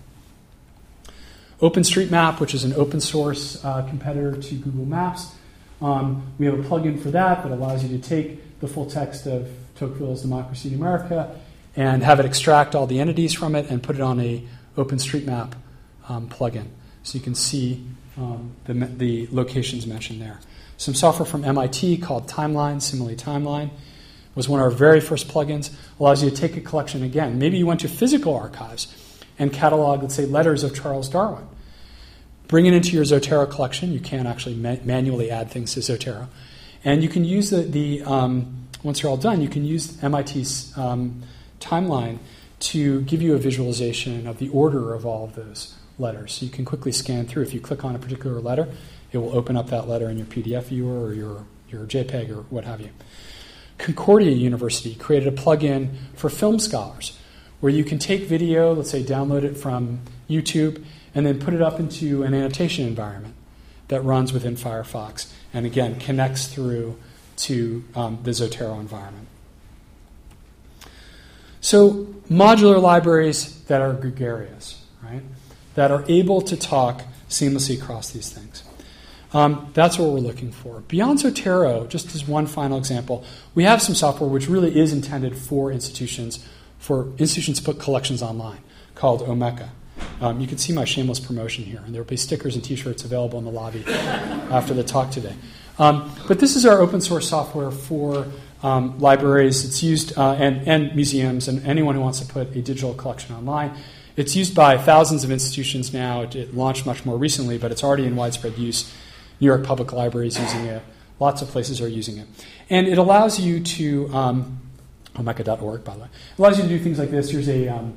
OpenStreetMap, which is an open source competitor to Google Maps. We have a plugin for that allows you to take the full text of Tocqueville's Democracy in America and have it extract all the entities from it and put it on a OpenStreetMap plugin. So you can see the locations mentioned there. Some software from MIT called Timeline, Simile Timeline, was one of our very first plugins. Allows you to take a collection again. Maybe you went to physical archives and catalog, let's say, letters of Charles Darwin. Bring it into your Zotero collection. You can actually manually add things to Zotero. And you can use once you're all done, you can use MIT's Timeline to give you a visualization of the order of all of those letters. So you can quickly scan through. If you click on a particular letter, it will open up that letter in your PDF viewer or your JPEG or what have you. Concordia University created a plugin for film scholars where you can take video, let's say download it from YouTube, and then put it up into an annotation environment that runs within Firefox and, again, connects through to the Zotero environment. So modular libraries that are gregarious, right, that are able to talk seamlessly across these things. That's what we're looking for. Beyond Zotero, just as one final example, we have some software which really is intended for institutions to put collections online, called Omeka. You can see my shameless promotion here, and there will be stickers and T-shirts available in the lobby after the talk today. But this is our open source software for libraries. It's used and museums and anyone who wants to put a digital collection online. It's used by thousands of institutions now. It launched much more recently, but it's already in widespread use. New York Public Library is using it. Lots of places are using it. And it allows you to, omeka.org, by the way, it allows you to do things like this. Here's a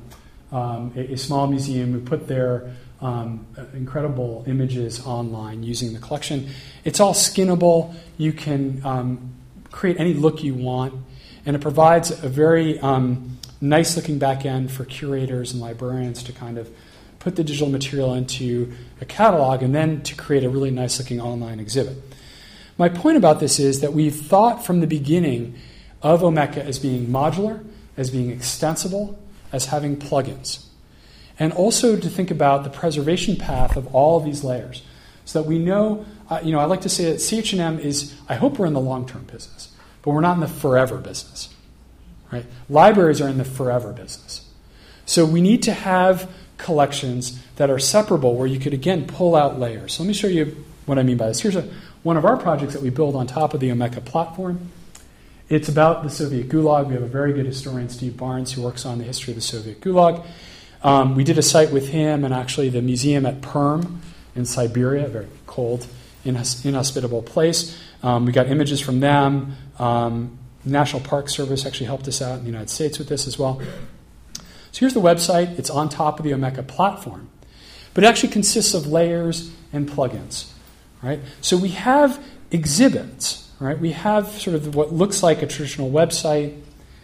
a small museum who put their incredible images online using the collection. It's all skinnable. You can create any look you want, and it provides a very nice-looking back end for curators and librarians to kind of put the digital material into a catalog and then to create a really nice-looking online exhibit. My point about this is that we've thought from the beginning of Omeka as being modular, as being extensible, as having plugins, and also to think about the preservation path of all of these layers so that we know, I like to say that CH&M is, I hope we're in the long-term business, but we're not in the forever business. Right? Libraries are in the forever business. So we need to have collections that are separable where you could, again, pull out layers. So let me show you what I mean by this. Here's one of our projects that we build on top of the Omeka platform. It's about the Soviet Gulag. We have a very good historian, Steve Barnes, who works on the history of the Soviet Gulag. We did a site with him and actually the museum at Perm in Siberia, a very cold, inhospitable place. We got images from them. National Park Service actually helped us out in the United States with this as well. So here's the website. It's on top of the Omeka platform. But it actually consists of layers and plugins. Right? So we have exhibits. Right? We have sort of what looks like a traditional website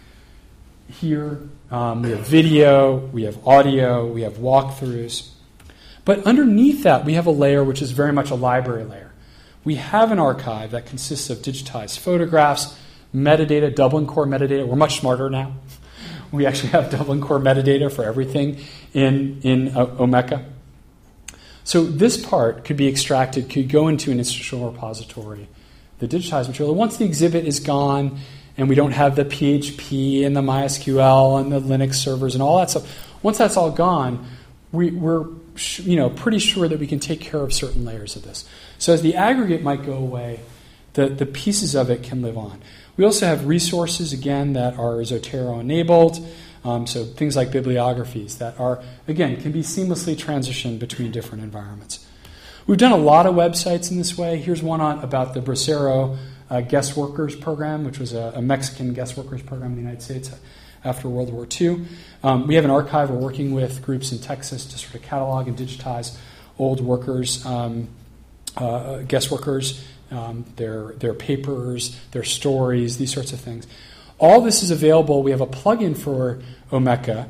here. We have video, we have audio, we have walkthroughs. But underneath that, we have a layer which is very much a library layer. We have an archive that consists of digitized photographs, metadata, Dublin Core metadata. We're much smarter now. We actually have Dublin Core metadata for everything in Omeka. So this part could be extracted, could go into an institutional repository, the digitized material. Once the exhibit is gone and we don't have the PHP and the MySQL and the Linux servers and all that stuff, once that's all gone, we're pretty sure that we can take care of certain layers of this. So as the aggregate might go away, the pieces of it can live on. We also have resources, again, that are Zotero-enabled, so things like bibliographies that are, again, can be seamlessly transitioned between different environments. We've done a lot of websites in this way. Here's one about the Bracero guest workers program, which was a Mexican guest workers program in the United States after World War II. We have an archive. We're working with groups in Texas to sort of catalog and digitize old workers, guest workers, their papers, their stories, these sorts of things. All this is available. We have a plugin for Omeka.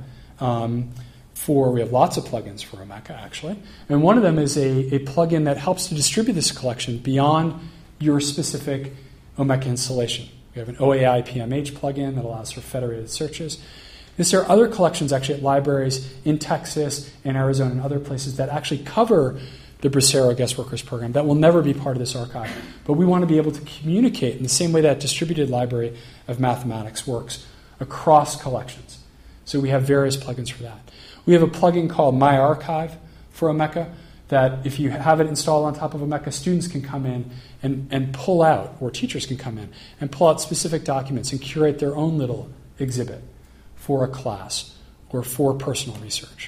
We have lots of plugins for Omeka, actually. And one of them is a plugin that helps to distribute this collection beyond your specific Omeka installation. We have an OAI PMH plugin that allows for federated searches. There are other collections actually at libraries in Texas and Arizona and other places that actually cover the Bracero Guest Workers Program that will never be part of this archive. But we want to be able to communicate in the same way that distributed library of mathematics works across collections. So we have various plugins for that. We have a plugin called MyArchive for Omeka that if you have it installed on top of Omeka, students can come in and pull out, or teachers can come in and pull out specific documents and curate their own little exhibit for a class or for personal research.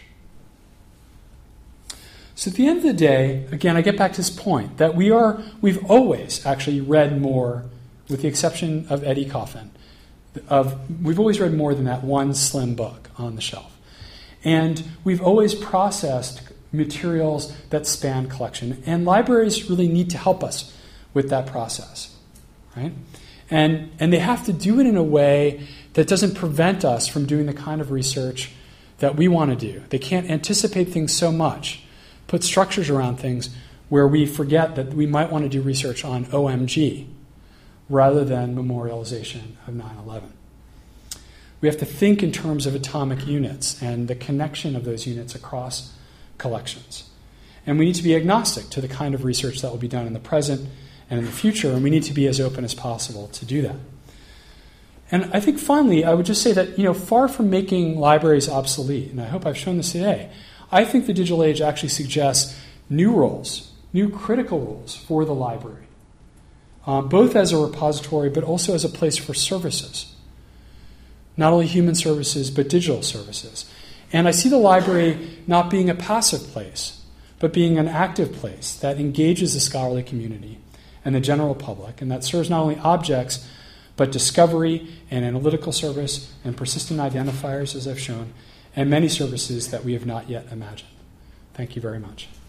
So at the end of the day, again, I get back to this point that we've always actually read more, with the exception of Eddie Coffin, we've always read more than that one slim book on the shelf. And we've always processed materials that span collection. And libraries really need to help us with that process. Right? And they have to do it in a way that doesn't prevent us from doing the kind of research that we want to do. They can't anticipate things so much, put structures around things where we forget that we might want to do research on OMG rather than memorialization of 9/11. We have to think in terms of atomic units and the connection of those units across collections. And we need to be agnostic to the kind of research that will be done in the present and in the future, and we need to be as open as possible to do that. And I think finally, I would just say that, far from making libraries obsolete, and I hope I've shown this today, I think the digital age actually suggests new roles, new critical roles for the library, both as a repository but also as a place for services. Not only human services, but digital services. And I see the library not being a passive place, but being an active place that engages the scholarly community and the general public, and that serves not only objects, but discovery and analytical service and persistent identifiers, as I've shown, and many services that we have not yet imagined. Thank you very much.